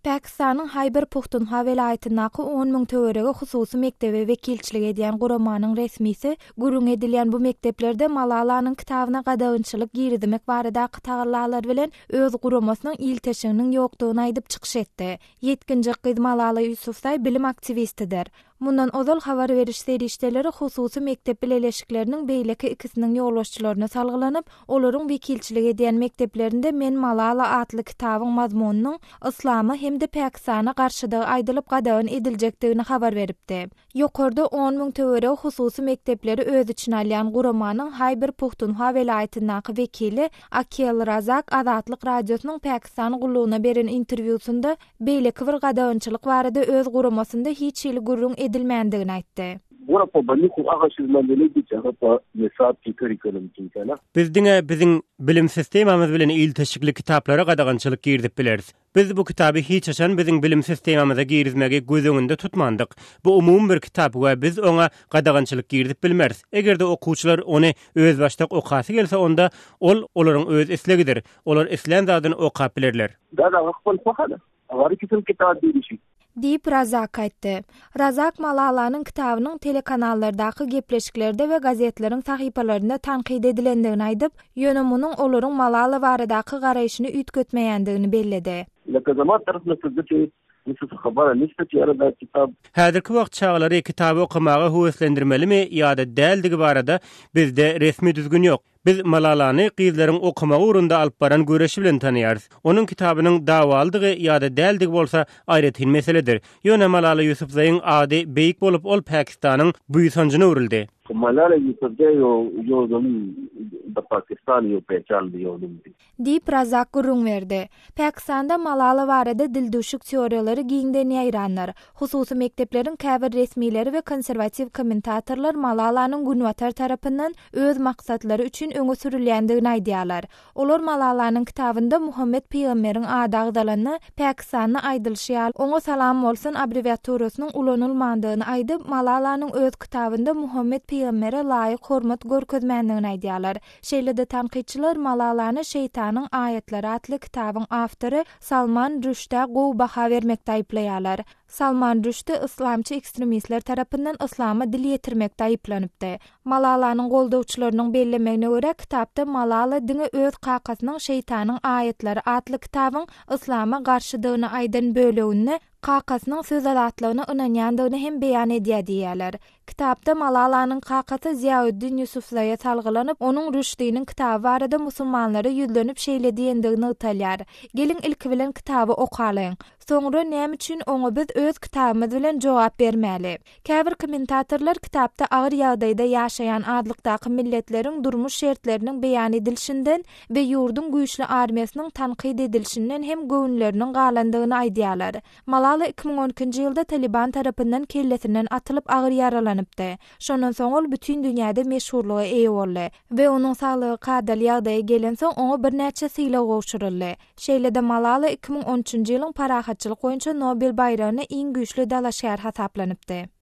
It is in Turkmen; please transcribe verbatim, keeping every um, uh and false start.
Pakistanyň Hayber Puxtunha welaýatyndaky on müň töwerege hususy mektebe wekilçilik edýän guramanyň resmisi gurrun edilýän bu mekteplerde Malalanyň kitabına gadagynçylyk girizmek baradaky taýlarlar bilen öz guramasynyň ilteşiginiň ýokdugyny aýdyp çykyş etdi. Yetkinji gyz Malala Yusufzai bilim aktivistidir. Mundan ozal habar beriş serişdeleri hususy mektep bileşikleriniň beýleki ikisiniň ýolbaşçylaryna salgylanyp, olaryň wekilçilik edýän mekteplerinde Men Malala adly kitabyň mazmunynyň islamy hemde Pakistana garşyda aýdylyp gadagyn ediljekdigini habar beripdi. Ýokarda on müň töwere hususy mektepleri öz içine alýan guramanyň Hayber Puxtunha welaýatyndaky wekili Akel Razak Azatlyk radiosynyň Pakistan gullugyna beren interwýusunda beýleki bir gadagynçylyk barada öz guramasynda hiç ýyly gurrun edilmändigini aýtdy. Bizdiňe biziň bilim sistemamiz bilen ilteşikli kitaplara gadagynçylyk girdip bileriz. Biz bu kitaby hiç açan biziň bilim sistemamize girizmegi gözüňinde tutmandyk. Bu umum bir kitap we biz oňa gadagynçylyk girdip bilmeriz. Egerde okuwçylar ony öz başda okasy gelse onda ol olaryň öz islegidir. Olar islen zadyny okap bilerler. Diýip Razak aýtdy. Razak Malalanyň kitabynyň telekanallardaky gepleşiklerde we gazetleriň sahypalaryna tanqid edilendigini aýdyp, ýönemunyň olaryň Malala baradaky garaýşyny üýtgetmeýändigini belledi. Häzirki wagt çağlary kitaby okumagy höweslendirmelimi ýa-da däldigi barada bizde resmi düzgün ýok. Biz Malalany gyzlaryň okumagy urunda alyp baran göreşi bilen tanýarys. Onuň kitabynyň dawalydygy ýa-da däldigi bolsa aýratyn meseledir. Ýöne Malala Yusufzaiň ady beýik bolup ol Pakistanyň buýsanjyna urildi. Malala Yusufzai ýozum da Pakistan ýo peçal diýordum. Diýip Razak gurrun berdi. Pakistanda Malala barada dildüşük teoriýalary giňden ýaýranlar. Hususy mektepleriň käbir resmileri we konservativ kommentatorlar Malalanyň günwatar tarapyndan öz maksatlary üçin öňe sürilýändigini aýdýarlar. Olar Malalanyň kitabynda Muhammed Peýgamberiň ady agdalanyny Pakistanyň aýdylşýar, oňa salam bolsun abbreviaturasynyň ulanylmandygyny aýdyp, Malalanyň öz kitabynda Muhammed Peýgambere laýyk hormat görkezmändigini aýdýarlar. Şeýle-de tanqidçiler Malalany Şeytanyň aýatlary adly kitabyň awtory Salman Rushdie gowy baha bermekde aýplaýarlar. Salman Rushdie islamçy ekstremistler tarapyndan islama dil ýetirmekde aýplanypdy. Malalanyň goldawçylarynyň bellemegine görä kitapda Malala diňe öz qaqasynyň Şeytanyň aýatlary adly kitabyň islama garşydygyny aýdan bölegi qaqasynyň söz alatlygyny ynanýandygyny hem beýan edýär diýerler. Kitapda Malalanyň qaqasy Ziyaüddin Yusufzai'ye salgylanyp, onuň Rushdie'niň kitaby barada musulmanlary ýüzlenip şeýledýändigini ýytalýar. Gelin ilki bilen kitaby okalyň. Soňra näme üçin oňa biz öz kitabymyz bilen jogap bermäli? Käbir kommentatorlar kitapda agyr ýagdaýda ýaşaýan adlykdaky milletleriň durmuş şertleriniň beýan edilişinden we ýurdun güýçli armiýasynyň tanqid edilişinden hem göwnleriniň galandygyny aýdýarlar. Malala iki bin on ikinji ýylda Taliban tarapyndan kellesinden atylyp agyr yaralanypdy. Şondan soň ol bütün dünýäde meşhurlyga eýe boldy we onuň saglygy kadal ýagdaýa gelen soň oňa bir näçe syla gowşuruldy. Şeýle-de Malala iki bin on üçinji ýylyň parahatçylyk boýunça Nobel bayragyna iň güýçli dalaşýar hasaplanypdy.